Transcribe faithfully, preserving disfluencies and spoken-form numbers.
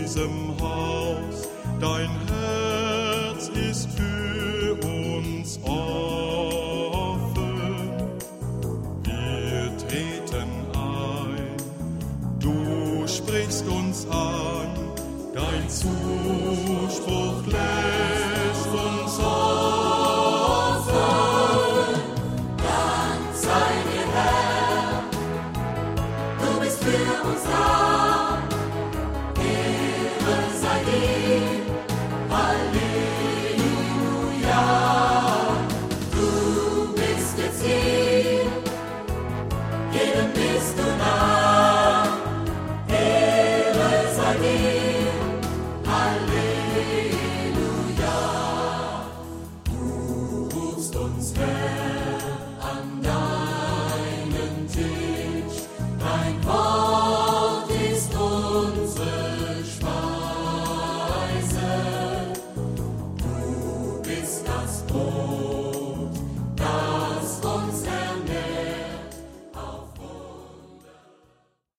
diesem Haus, dein Herz ist für uns offen. Wir treten ein, du sprichst uns an, dein Zuspruch lässt uns offen. Dank sei dir, Herr, du bist für uns da.